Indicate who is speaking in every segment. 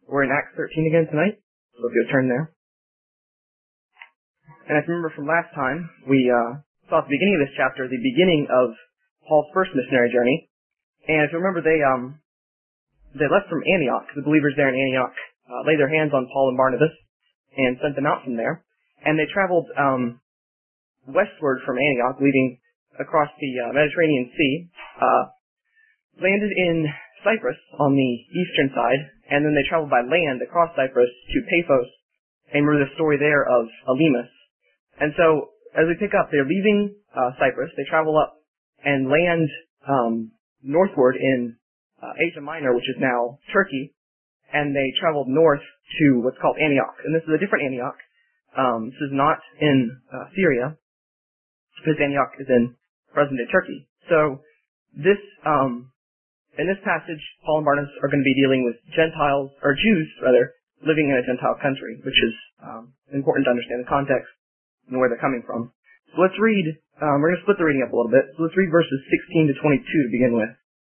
Speaker 1: We're in Acts 13 again tonight, so if you'll turn there. And if you remember from last time, we saw at the beginning of this chapter the beginning of Paul's first missionary journey. And if you remember, they left from Antioch. The believers there in Antioch laid their hands on Paul and Barnabas and sent them out from there. And they traveled westward from Antioch, leading across the Mediterranean Sea, landed in Cyprus on the eastern side, and then they traveled by land across Cyprus to Paphos, and remember the story there of Elymas. And so, as we pick up, they're leaving Cyprus, they travel up and land northward in Asia Minor, which is now Turkey, and they traveled north to what's called Antioch. And this is a different Antioch. This is not in Syria, because Antioch is in present-day Turkey. So, this in this passage, Paul and Barnabas are going to be dealing with Gentiles, or Jews, rather, living in a Gentile country, which is important to understand the context and where they're coming from. So let's read, we're going to split the reading up a little bit. So let's read verses 16 to 22 to begin with.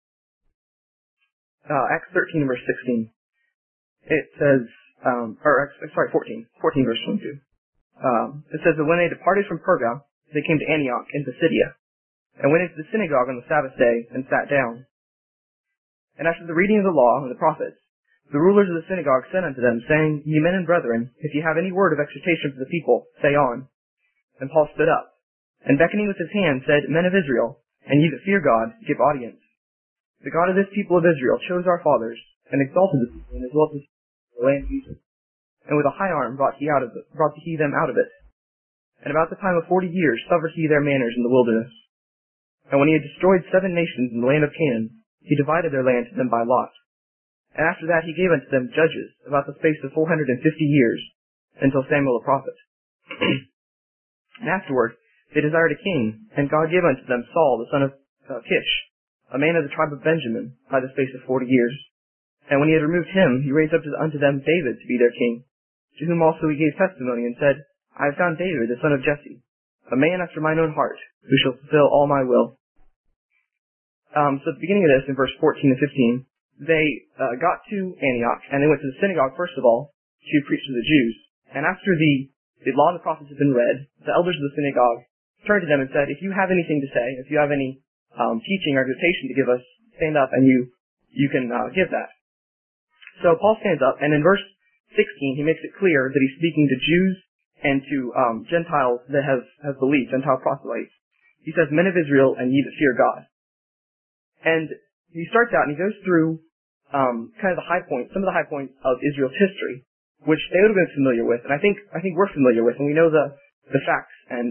Speaker 1: Acts 13 verse 16. It says, 14 verse 22. It says that when they departed from Perga, they came to Antioch in Pisidia, and went into the synagogue on the Sabbath day and sat down. And after the reading of the law and the prophets, the rulers of the synagogue said unto them, saying, Ye men and brethren, if ye have any word of exhortation for the people, say on. And Paul stood up, and beckoning with his hand, said, Men of Israel, and ye that fear God, give audience. The God of this people of Israel chose our fathers, and exalted the people, and exalted the land of Egypt. And with a high arm brought he them out of it. And about the time of 40 years suffered he their manners in the wilderness. And when he had destroyed 7 nations in the land of Canaan, he divided their land to them by lot. And after that he gave unto them judges about the space of 450 years, until Samuel the prophet. And afterward they desired a king, and God gave unto them Saul the son of Kish, a man of the tribe of Benjamin, by the space of 40 years. And when he had removed him, he raised up unto them David to be their king, to whom also he gave testimony, and said, I have found David the son of Jesse, a man after mine own heart, who shall fulfill all my will. So at the beginning of this, in verse 14 and 15, they got to Antioch, and they went to the synagogue, first of all, to preach to the Jews. And after the law and the prophets had been read, the elders of the synagogue turned to them and said, if you have anything to say, if you have any teaching or exhortation to give us, stand up and you can give that. So Paul stands up, and in verse 16, he makes it clear that he's speaking to Jews and to Gentiles that have believed, Gentile proselytes. He says, Men of Israel, and ye that fear God. And he starts out and he goes through kind of the high points, some of the high points of Israel's history, which they would have been familiar with, and I think we're familiar with, and we know the facts and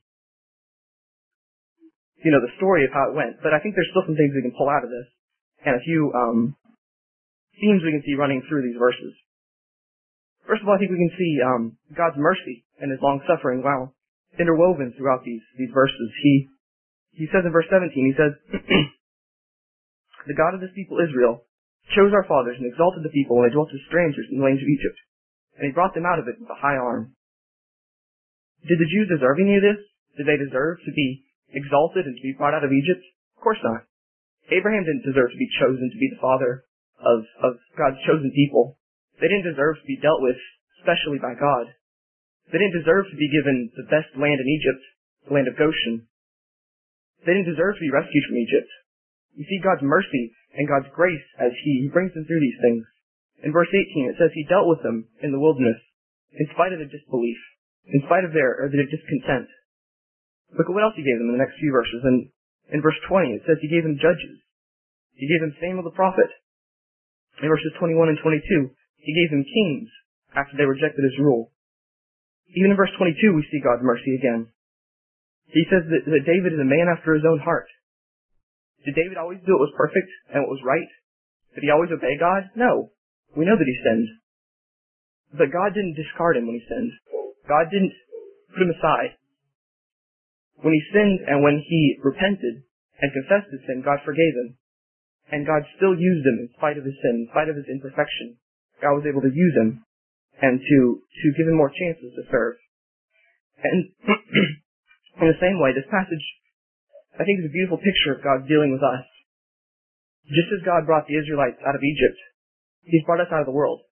Speaker 1: the story of how it went. But I think there's still some things we can pull out of this, and a few themes we can see running through these verses. First of all, I think we can see God's mercy and His long suffering, wow, interwoven throughout these verses. He says in verse 17, he says. The God of this people Israel chose our fathers and exalted the people when they dwelt as strangers in the lands of Egypt. And he brought them out of it with a high arm. Did the Jews deserve any of this? Did they deserve to be exalted and to be brought out of Egypt? Of course not. Abraham didn't deserve to be chosen to be the father of God's chosen people. They didn't deserve to be dealt with specially by God. They didn't deserve to be given the best land in Egypt, the land of Goshen. They didn't deserve to be rescued from Egypt. You see God's mercy and God's grace as He brings them through these things. In verse 18, it says He dealt with them in the wilderness, in spite of their disbelief, in spite of their discontent. Look at what else He gave them in the next few verses. And in verse 20, it says He gave them judges. He gave them Samuel the prophet. In verses 21 and 22, He gave them kings after they rejected His rule. Even in verse 22, we see God's mercy again. He says that David is a man after His own heart. Did David always do what was perfect and what was right? Did he always obey God? No. We know that he sinned. But God didn't discard him when he sinned. God didn't put him aside. When he sinned and when he repented and confessed his sin, God forgave him. And God still used him in spite of his sin, in spite of his imperfection. God was able to use him and to give him more chances to serve. And in the same way, this passage, I think, is a beautiful picture of God dealing with us. Just as God brought the Israelites out of Egypt, He's brought us out of the world.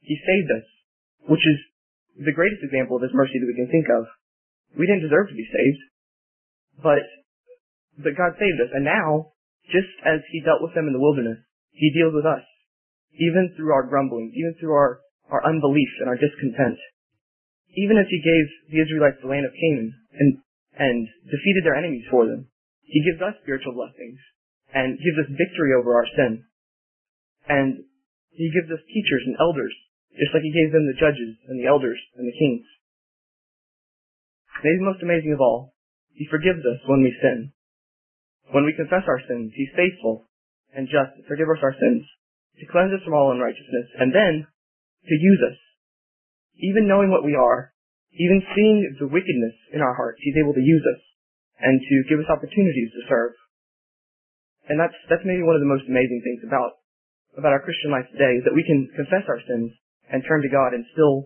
Speaker 1: He saved us, which is the greatest example of His mercy that we can think of. We didn't deserve to be saved, but God saved us. And now, just as He dealt with them in the wilderness, He deals with us, even through our grumbling, even through our unbelief and our discontent. Even as He gave the Israelites the land of Canaan and defeated their enemies for them, He gives us spiritual blessings and gives us victory over our sin. And He gives us teachers and elders, just like He gave them the judges and the elders and the kings. Maybe most amazing of all, He forgives us when we sin. When we confess our sins, He's faithful and just to forgive us our sins, to cleanse us from all unrighteousness, and then to use us. Even knowing what we are, even seeing the wickedness in our hearts, He's able to use us and to give us opportunities to serve. And that's maybe one of the most amazing things about our Christian life today, is that we can confess our sins and turn to God and still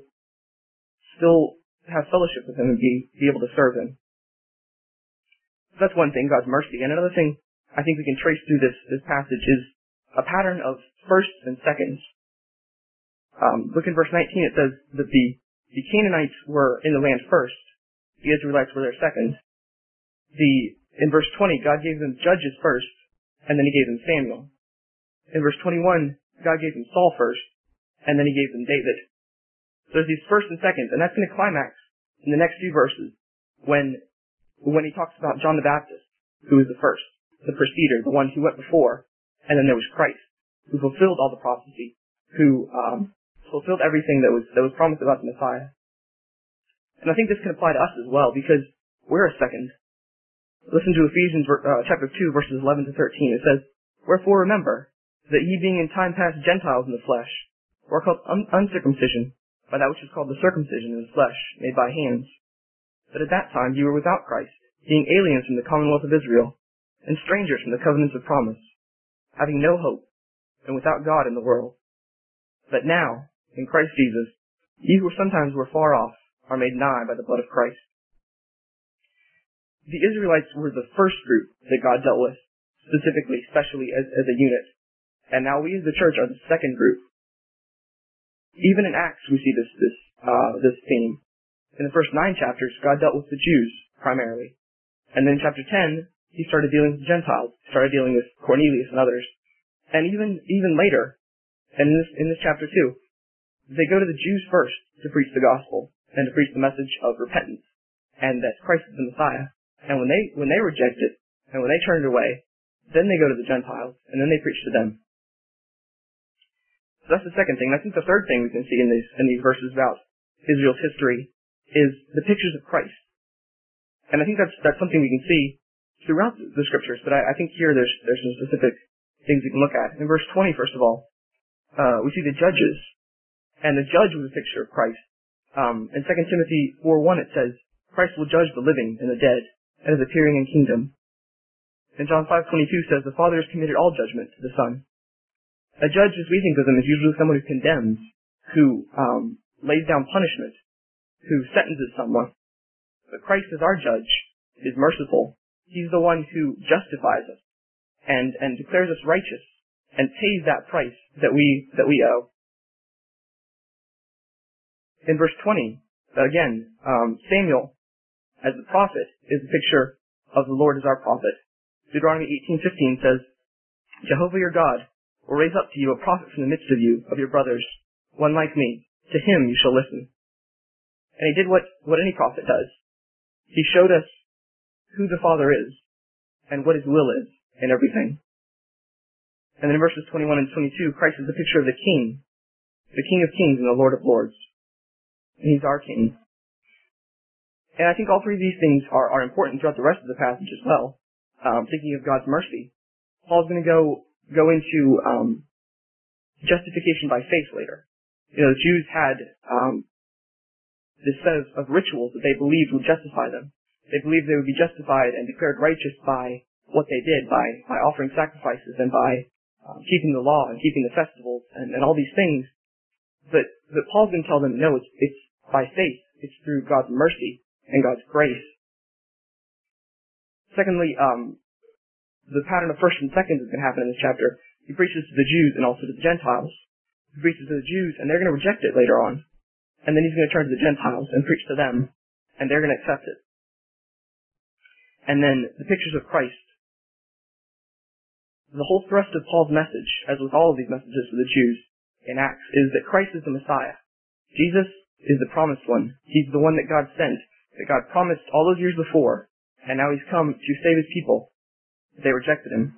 Speaker 1: have fellowship with Him and be able to serve Him. So that's one thing, God's mercy. And another thing I think we can trace through this passage is a pattern of firsts and seconds. Look in verse 19, it says that the Canaanites were in the land first. The Israelites were there second. In verse 20, God gave them judges first, and then He gave them Samuel. In verse 21, God gave them Saul first, and then He gave them David. So there's these first and seconds, and that's going to climax in the next few verses when He talks about John the Baptist, who was the first, the preceder, the one who went before, and then there was Christ, who fulfilled all the prophecy, who fulfilled everything that was promised about the Messiah. And I think this can apply to us as well, because we're a second. Listen to Ephesians chapter 2, verses 11 to 13. It says, "Wherefore remember, that ye being in time past Gentiles in the flesh, were called uncircumcision, by that which is called the circumcision in the flesh, made by hands. That at that time ye were without Christ, being aliens from the commonwealth of Israel, and strangers from the covenants of promise, having no hope, and without God in the world. But now, in Christ Jesus, ye who sometimes were far off, are made nigh by the blood of Christ." The Israelites were the first group that God dealt with, specifically, especially as a unit. And now we as the church are the second group. Even in Acts we see this theme. In the first 9 chapters, God dealt with the Jews, primarily. And then in chapter 10, He started dealing with Gentiles. He started dealing with Cornelius and others. And even later, and in this chapter 2, they go to the Jews first to preach the gospel and to preach the message of repentance and that Christ is the Messiah. And when they reject it and when they turn it away, then they go to the Gentiles and then they preach to them. So that's the second thing. I think the third thing we can see in these verses about Israel's history is the pictures of Christ. And I think that's something we can see throughout the scriptures, but I think here there's some specific things we can look at. In verse 20, first of all, we see the judges, and the judge was a picture of Christ. In 2 Timothy 4:1 it says, "Christ will judge the living and the dead, and is appearing in kingdom." And John 5:22 says, "The Father has committed all judgment to the Son." A judge, as we think of them, is usually someone who condemns, who lays down punishment, who sentences someone. But Christ, as our judge, is merciful. He's the one who justifies us and declares us righteous and pays that price that we owe. In verse 20, again, Samuel, as the prophet, is a picture of the Lord as our prophet. Deuteronomy 18:15 says, "Jehovah your God will raise up to you a prophet from the midst of you, of your brothers, one like me. To him you shall listen." And He did what any prophet does. He showed us who the Father is and what His will is in everything. And then in verses 21 and 22, Christ is the picture of the King of Kings and the Lord of Lords. And He's our King. And I think all three of these things are important throughout the rest of the passage as well. Thinking of God's mercy, Paul's going to go into justification by faith later. The Jews had this set of rituals that they believed would justify them. They believed they would be justified and declared righteous by what they did, by offering sacrifices and by keeping the law and keeping the festivals and all these things. But Paul's going to tell them, no, it's by faith. It's through God's mercy and God's grace. Secondly, the pattern of first and seconds is going to happen in this chapter. He preaches to the Jews and also to the Gentiles. He preaches to the Jews, and they're going to reject it later on. And then he's going to turn to the Gentiles and preach to them, and they're going to accept it. And then the pictures of Christ. The whole thrust of Paul's message, as with all of these messages to the Jews in Acts, is that Christ is the Messiah. Jesus is the promised one. He's the one that God sent, that God promised all those years before, and now he's come to save his people. They rejected him.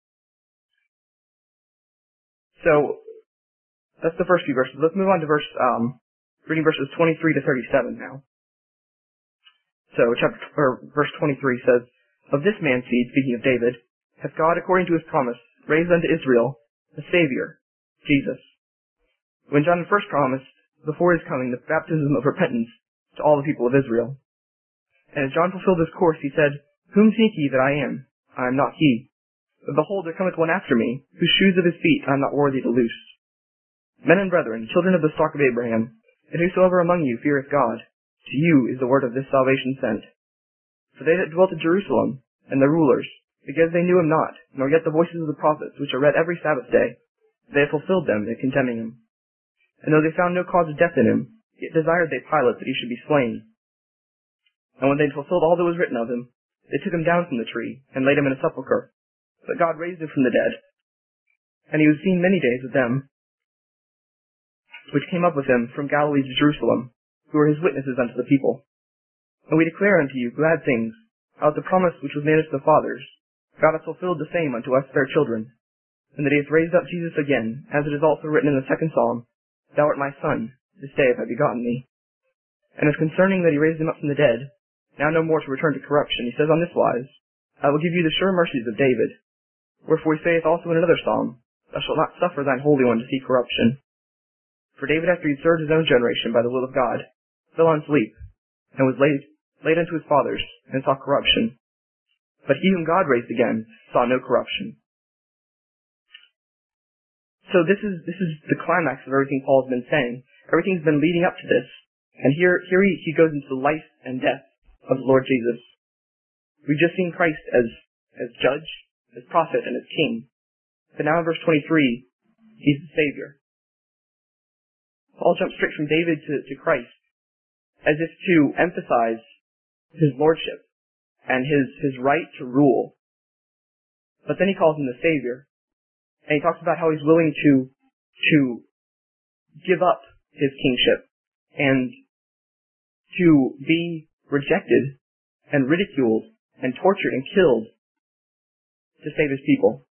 Speaker 1: So, that's the first few verses. Let's move on to reading verses 23 to 37 now. So, verse 23 says, "Of this man's seed," speaking of David, "hath God, according to his promise, raised unto Israel a Savior, Jesus." When John first promised, before his coming, the baptism of repentance to all the people of Israel. And as John fulfilled his course, he said, "Whom think ye that I am? I am not he. But behold, there cometh one after me, whose shoes of his feet I am not worthy to loose. Men and brethren, children of the stock of Abraham, and whosoever among you feareth God, to you is the word of this salvation sent. For they that dwelt at Jerusalem, and the rulers, because they knew him not, nor yet the voices of the prophets, which are read every Sabbath day, they have fulfilled them in condemning him. And though they found no cause of death in him, yet desired they Pilate that he should be slain. And when they had fulfilled all that was written of him, they took him down from the tree, and laid him in a sepulchre. But God raised him from the dead. And he was seen many days of them, which came up with him from Galilee to Jerusalem, who were his witnesses unto the people. And we declare unto you glad things, how that the promise which was made unto the fathers, God hath fulfilled the same unto us their children, and that he hath raised up Jesus again, as it is also written in the second Psalm, Thou art my son, this day have I begotten thee. And as concerning that he raised him up from the dead, now no more to return to corruption, he says on this wise, I will give you the sure mercies of David. Wherefore he saith also in another psalm, Thou shalt not suffer thine Holy One to see corruption. For David, after he had served his own generation by the will of God, fell on sleep, and was laid unto his fathers, and saw corruption. But he whom God raised again saw no corruption. So this is the climax of everything Paul's been saying. Everything's been leading up to this. And here he goes into the life and death of the Lord Jesus. We've just seen Christ as judge, as prophet, and as king. But now in verse 23, he's the Savior. Paul jumps straight from David to Christ, as if to emphasize his lordship and his right to rule. But then he calls him the Savior. And he talks about how he's willing to give up his kingship and to be rejected and ridiculed and tortured and killed to save his people.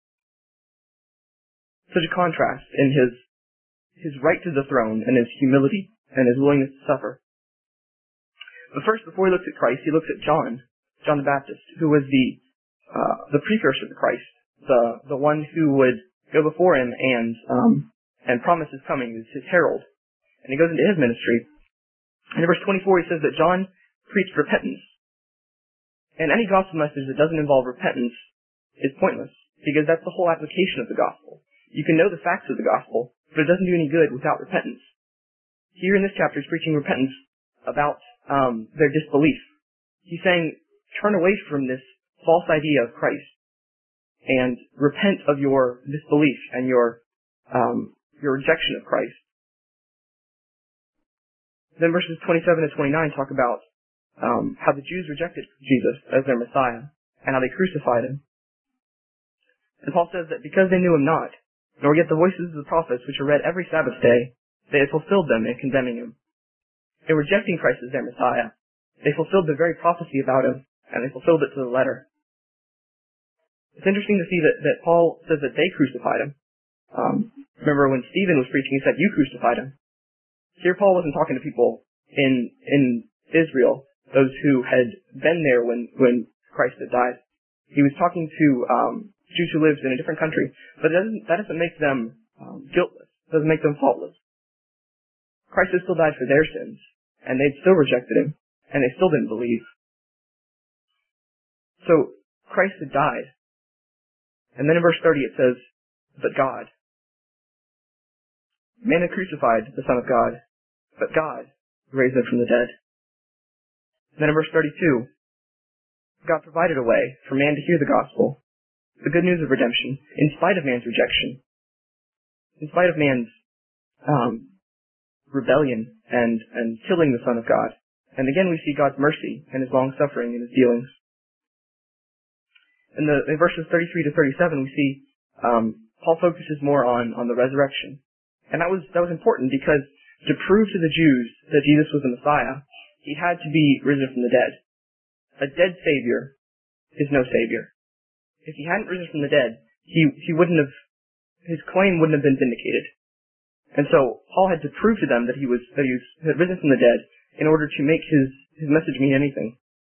Speaker 1: Such a contrast in his right to the throne and his humility and his willingness to suffer. But first, before he looks at Christ, he looks at John the Baptist, who was the precursor to Christ, the one who would go before him and promise his coming, his herald. And he goes into his ministry. And in verse 24 he says that John preached repentance. And any gospel message that doesn't involve repentance is pointless, because that's the whole application of the gospel. You can know the facts of the gospel, but it doesn't do any good without repentance. Here in this chapter he's preaching repentance about their disbelief. He's saying, turn away from this false idea of Christ and repent of your disbelief and your rejection of Christ. Then verses 27 to 29 talk about how the Jews rejected Jesus as their Messiah and how they crucified him. And Paul says that because they knew him not, nor yet the voices of the prophets which are read every Sabbath day, they had fulfilled them in condemning him. In rejecting Christ as their Messiah, they fulfilled the very prophecy about him, and they fulfilled it to the letter. It's interesting to see that Paul says that they crucified him. Remember when Stephen was preaching, he said, you crucified him. Here Paul wasn't talking to people in Israel, those who had been there when Christ had died. He was talking to Jews who lived in a different country, but that doesn't make them guiltless. It doesn't make them faultless. Christ had still died for their sins, and they'd still rejected him, and they still didn't believe. So Christ had died. And then in verse 30 it says, but God. Man had crucified the Son of God, but God raised him from the dead. And then in verse 32, God provided a way for man to hear the gospel, the good news of redemption, in spite of man's rejection, in spite of man's rebellion and killing the Son of God. And again, we see God's mercy and his long-suffering in his dealings. In verses 33 to 37, we see Paul focuses more on the resurrection. And that was important because to prove to the Jews that Jesus was the Messiah, he had to be risen from the dead. A dead Savior is no Savior. If he hadn't risen from the dead, his claim wouldn't have been vindicated. And so Paul had to prove to them that he had risen from the dead in order to make his message mean anything.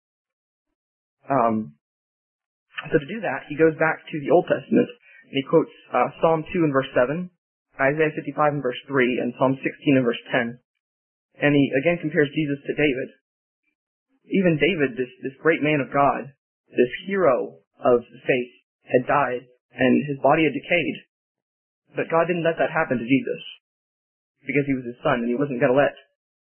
Speaker 1: So to do that, he goes back to the Old Testament and he quotes Psalm 2 and verse 7, Isaiah 55 and verse 3, and Psalm 16 and verse 10. And he again compares Jesus to David. Even David, this great man of God, this hero of the faith, had died and his body had decayed. But God didn't let that happen to Jesus because he was his son, and he wasn't going to let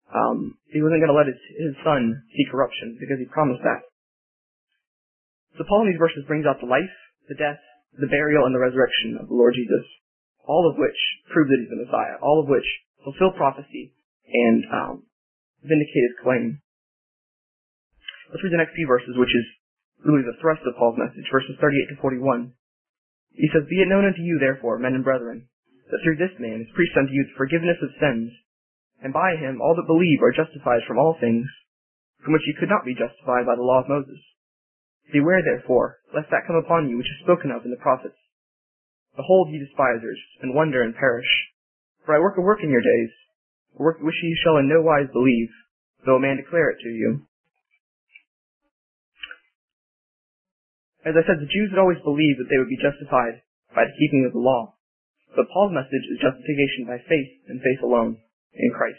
Speaker 1: his son see corruption because he promised that. So Paul in these verses brings out the life, the death, the burial, and the resurrection of the Lord Jesus, all of which prove that he's the Messiah, all of which fulfill prophecy and vindicate his claim. Let's read the next few verses, which is really the thrust of Paul's message, verses 38 to 41. He says, "Be it known unto you, therefore, men and brethren, that through this man is preached unto you the forgiveness of sins, and by him all that believe are justified from all things, from which you could not be justified by the law of Moses. Beware, therefore, lest that come upon you which is spoken of in the prophets. Behold, ye despisers, and wonder and perish. For I work a work in your days, a work which ye shall in no wise believe, though a man declare it to you." As I said, the Jews had always believed that they would be justified by the keeping of the law. But Paul's message is justification by faith and faith alone in Christ.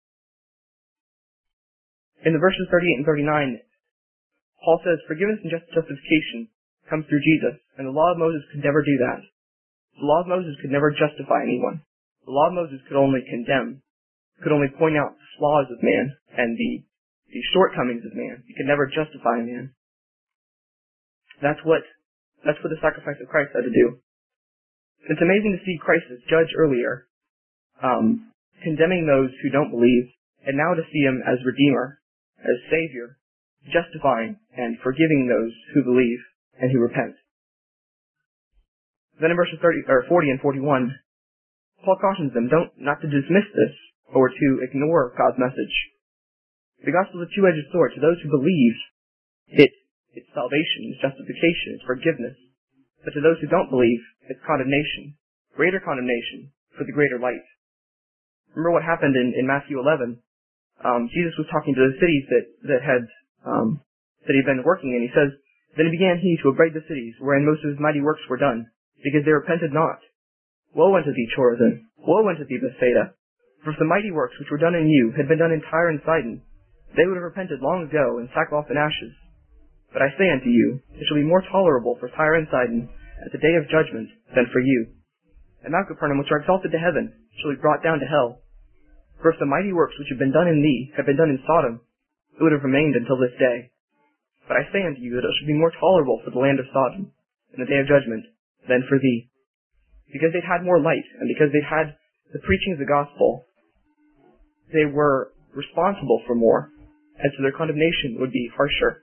Speaker 1: In the verses 38 and 39, Paul says, "Forgiveness and justification comes through Jesus, and the law of Moses could never do that. The law of Moses could never justify anyone. The law of Moses could only condemn, could only point out the flaws of man and the shortcomings of man. It could never justify man. That's what the sacrifice of Christ had to do. It's amazing to see Christ as judge earlier, condemning those who don't believe, and now to see him as Redeemer, as Savior, justifying and forgiving those who believe and who repent. Then in verses 40 and 41, Paul cautions them not to dismiss this or to ignore God's message. The gospel is a two-edged sword. To those who believe, it's salvation, it's justification, it's forgiveness. But to those who don't believe, it's condemnation, greater condemnation for the greater light. Remember what happened in Matthew 11? Jesus was talking to the cities that he'd been working in. He says, "Then began he to upbraid the cities wherein most of his mighty works were done, because they repented not. Woe unto thee, Chorazin! Woe unto thee, Bethsaida! For if the mighty works which were done in you had been done in Tyre and Sidon, they would have repented long ago in sackcloth and ashes. But I say unto you, it shall be more tolerable for Tyre and Sidon at the day of judgment than for you. And thou, Capernaum, which are exalted to heaven, shall be brought down to hell. For if the mighty works which have been done in thee had been done in Sodom, it would have remained until this day. But I say unto you that it shall be more tolerable for the land of Sodom in the day of judgment than for thee. Because they'd had more light, and because they'd had the preaching of the gospel, they were responsible for more, and so their condemnation would be harsher.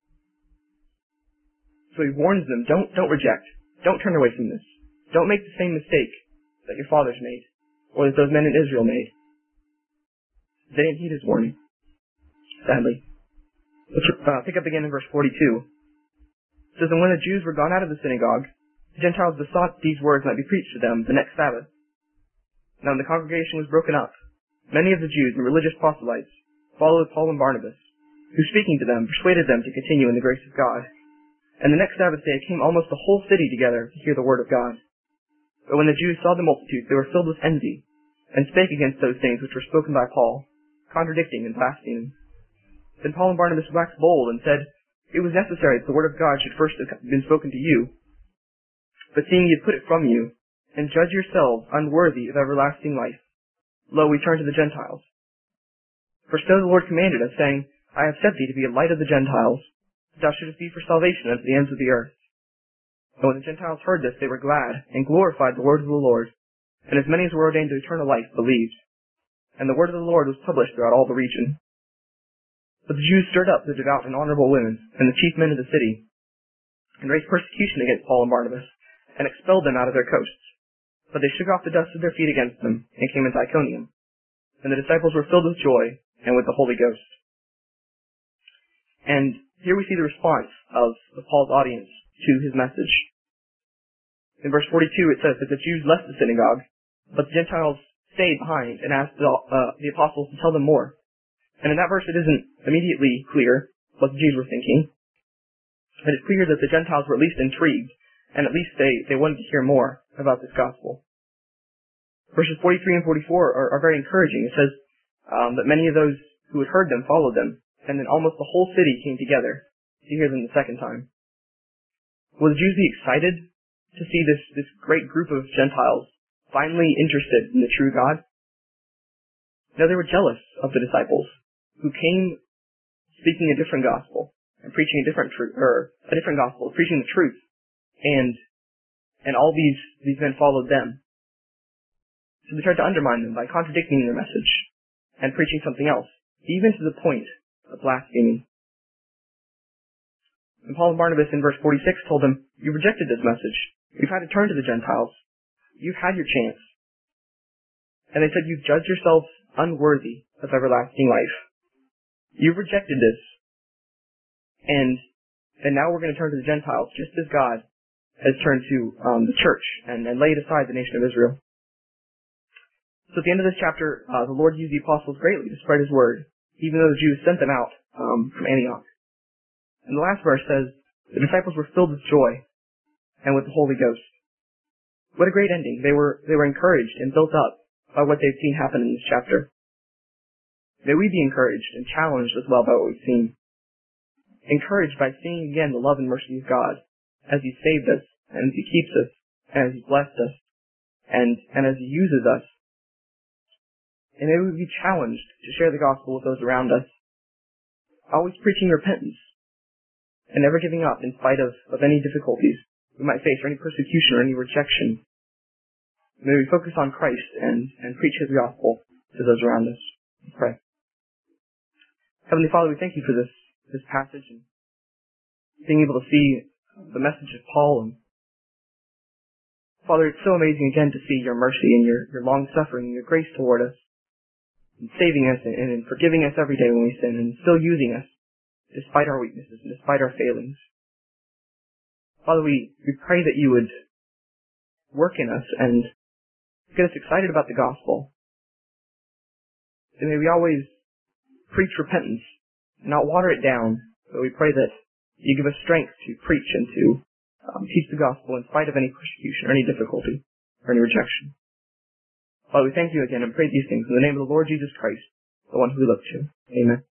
Speaker 1: So he warns them, don't reject. Don't turn away from this. Don't make the same mistake that your fathers made, or that those men in Israel made. They didn't heed his warning, sadly. Let's pick up again in verse 42. It says, "And when the Jews were gone out of the synagogue, the Gentiles besought these words might be preached to them the next Sabbath. Now when the congregation was broken up, many of the Jews and religious proselytes followed Paul and Barnabas, who speaking to them persuaded them to continue in the grace of God. And the next Sabbath day came almost the whole city together to hear the word of God. But when the Jews saw the multitude, they were filled with envy, and spake against those things which were spoken by Paul, contradicting and blaspheming. Then Paul and Barnabas waxed bold, and said, It was necessary that the word of God should first have been spoken to you. But seeing ye have put it from you, and judge yourselves unworthy of everlasting life, lo, we turn to the Gentiles. For so the Lord commanded us, saying, I have set thee to be a light of the Gentiles, that thou shouldest be for salvation unto the ends of the earth. And when the Gentiles heard this, they were glad, and glorified the word of the Lord. and as many as were ordained to eternal life believed. And the word of the Lord was published throughout all the region. But the Jews stirred up the devout and honorable women and the chief men of the city, and raised persecution against Paul and Barnabas, and expelled them out of their coasts. But they shook off the dust of their feet against them, and came into Iconium. And the disciples were filled with joy, and with the Holy Ghost. And here we see the response of Paul's audience to his message. In verse 42 it says that the Jews left the synagogue, but the Gentiles stayed behind and asked the apostles to tell them more. And in that verse it isn't immediately clear what the Jews were thinking. But it's clear that the Gentiles were at least intrigued, and at least they wanted to hear more about this gospel. Verses 43 and 44 are very encouraging. It says that many of those who had heard them followed them, and then almost the whole city came together to hear them the second time. Will the Jews be excited to see this great group of Gentiles finally interested in the true God? No, they were jealous of the disciples who came speaking a different gospel and preaching a different gospel, preaching the truth, and all these men followed them. So they tried to undermine them by contradicting their message and preaching something else, even to the point of blasphemy. And Paul and Barnabas in verse 46 told them, "You rejected this message. You've had to turn to the Gentiles. You've had your chance." And they said, "You've judged yourselves unworthy of everlasting life. You've rejected this. And now we're going to turn to the Gentiles, just as God has turned to the church and laid aside the nation of Israel." So at the end of this chapter, the Lord used the apostles greatly to spread his word, even though the Jews sent them out from Antioch. And the last verse says, the disciples were filled with joy and with the Holy Ghost. What a great ending. They were encouraged and built up by what they've seen happen in this chapter. May we be encouraged and challenged as well by what we've seen. Encouraged by seeing again the love and mercy of God as he saved us, and as he keeps us, and as he blessed us, and as he uses us. And may we be challenged to share the gospel with those around us, always preaching repentance, and never giving up in spite of any difficulties we might face, or any persecution or any rejection. May we focus on Christ and preach his gospel to those around us. Let's pray. Heavenly Father, we thank you for this passage and being able to see the message of Paul. And Father, it's so amazing again to see your mercy and your long suffering and your grace toward us, and saving us and in forgiving us every day when we sin, and still using us despite our weaknesses and despite our failings. Father, we pray that you would work in us and get us excited about the gospel. And may we always preach repentance and not water it down, but we pray that you give us strength to preach and to teach the gospel in spite of any persecution or any difficulty or any rejection. Father, we thank you again and pray these things in the name of the Lord Jesus Christ, the one who we look to. Amen.